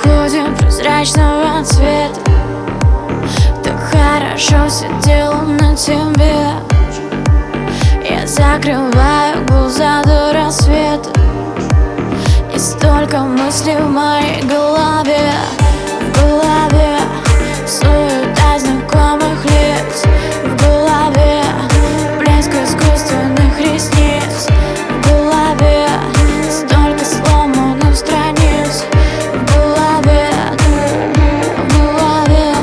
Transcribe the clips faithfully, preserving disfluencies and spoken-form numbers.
худи прозрачного цвета. Так хорошо сидело на тебе. Я закрываю глаза до рассвета. И столько мыслей в моей голове. В голове суета знакомых лиц. В голове блеск искусственных ресниц. В голове столько сломанных страниц. В голове, в голове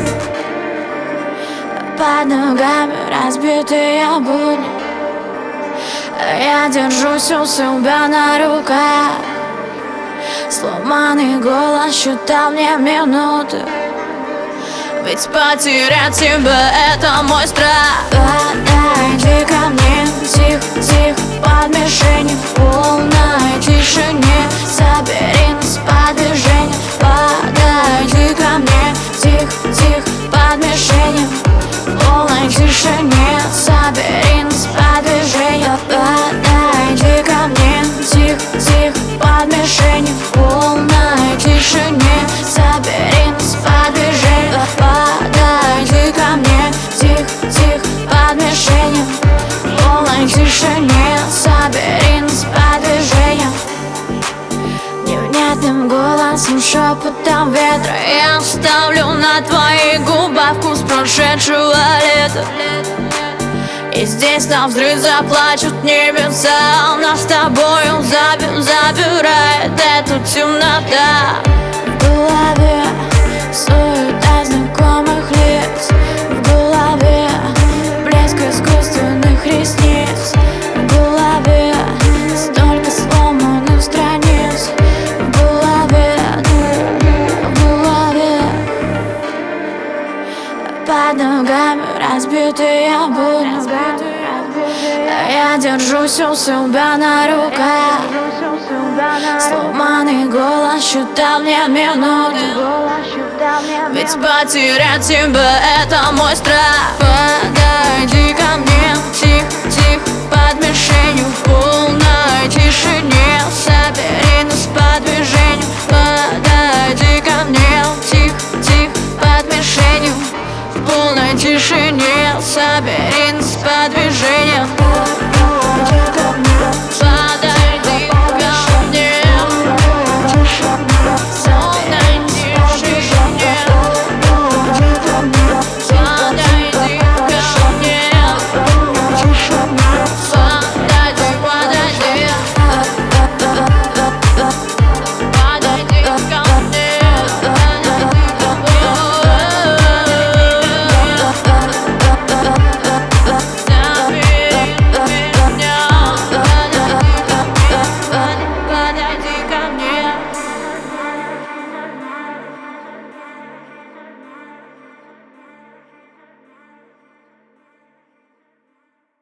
под ногами разбитые будни. Я держусь у себя на руках. Сломанный голос считал мне минуты. Ведь потерять тебя — это мой страх. Подойди ко мне, тихо-тихо, под мишенью, в полной тишине. Собери нас под движение. Подойди ко мне, тихо-тихо, под мишенью, в полной тишине. Собери нас под движение. Подойди ко мне, тихо-тихо, под мишенью, в полной тишине. Собери нас под движение. Подойди ко мне, тихо-тихо, под мишенью, в полной тишине. Собери нас под движение. Невнятным голосом, шепотом ветра я оставлю на твоих губах вкус прошедшего лета. И здесь навзрыд заплачут небеса. Нас с тобою заби- забирает эта темнота. В голове суета знакомых лиц. В голове блеск искусственных ресниц. В голове столько сломанных страниц. В голове, в голове под ногами разбитые будни. Я держусь у себя на руках. Сломанный голос считал мне минуты. Ведь потерять тебя — это мой страх. Подойди ко мне, тихо-тихо, под мишенью, в